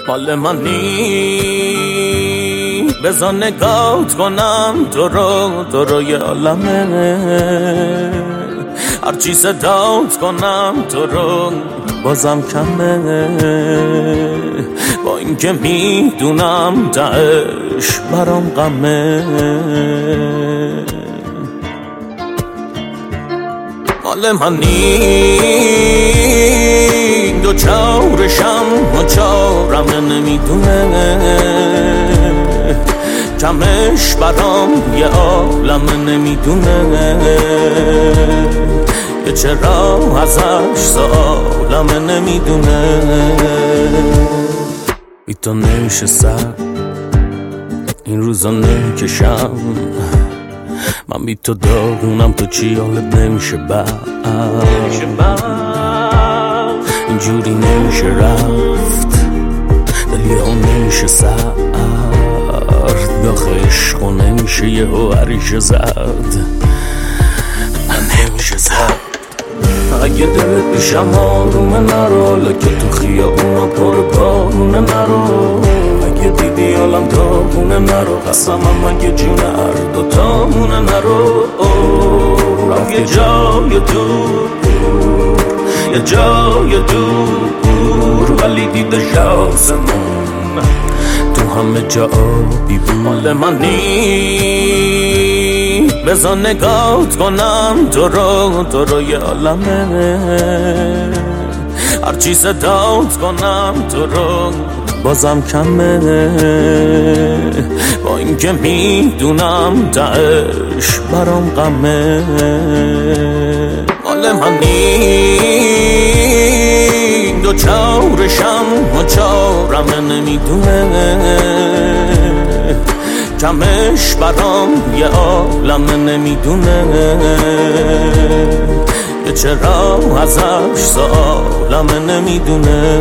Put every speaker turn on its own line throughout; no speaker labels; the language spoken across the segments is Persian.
مال منی بذار نگات کنم تو رو یه عالمه، هرچی صدات کنم تو رو بازم کمه، با اینکه میدونم تهش برام غمه. مال منی دو چارشم و چارم نمیدونه، کمش برام یه عالم نمیدونه، که چرا ازش سالم نمیدونه. بی تو نشستم این روزا نکشم، من بی تو داغونم، تو چی حالت نمیشه بعد، اینجوری نمیشه رفت، دلی ها نمیشه سرد، داخل عشقو نمیشه یه هوریش زد، نمیشه زد. اگه دلت پیشم آرومه نرو، لکه تو خیابونا پر بارونه نرو، اگه دیدی حالم داغونه نرو، قسمم اگه جون هر دوتامونه نرو. رفت یه جای دور، یه جای دور، ولی دیدش آسمون تو همه جا آبی بود. مال منی بذار نگات کنم تو رو یه عالمه، هرچی صدات کنم تو رو بازم کمه، با اینکه میدونم تهش برام غمه. مال منی دو چارشم و چارم نمیدونه، کمش برام یه عالم نمیدونه، که چرا ازش سالم نمیدونه.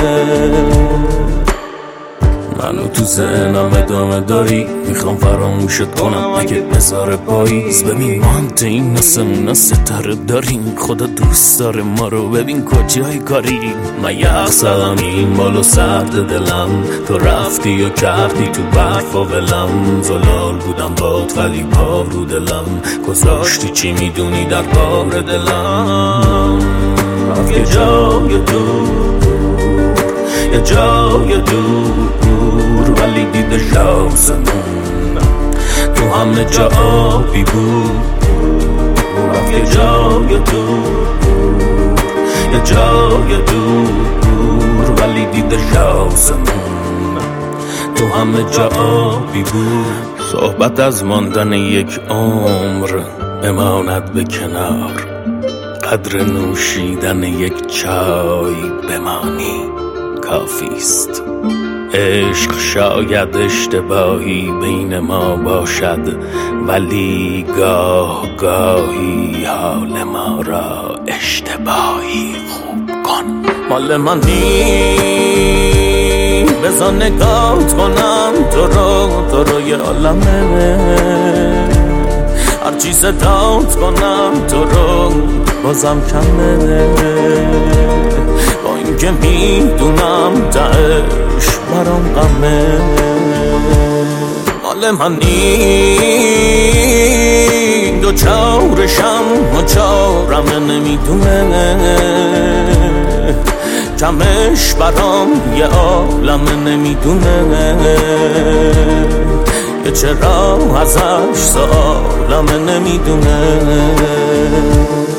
منو تو ذهنم ادامه داری، میخوام فراموشت کنم اگه بذاره پاییز. ببین ما هم تو این نسمون ستاره داریم، خدا دوست داره ما رو، ببین کجای کاریم. من یخ زدم این بالو سرد دلم، تو رفتی و کردی تو برف و ولم، زلال بودم باد ولی پا رو دلم، گذاشتی چی میدونی در بار دلم. رفت یه جای دور، یه جای دور، ولی دیدش آسمون تو همه جا آبی بود. رفت یه جای دور، یه جای دور، ولی دیدش آسمون تو همه جا آبی بود. صحبت از ماندن یک عمر بماند به کنار، قدر نوشیدن یک چای بمانی کافیست. عشق شاید اشتباهی بین ما باشد، ولی گاه گاهی حال ما را اشتباهی خوب کن. مال منی بذار نگات کنم تو رو یه عالمه، هرچی صدات کنم تو رو بازم کمه، با اینکه میدونم تهش برام غمه. مال منی دو چارشم و چارم نمیدونه، کمش برام یه عالم نمیدونه، که چرا ازش سالم نمیدونه.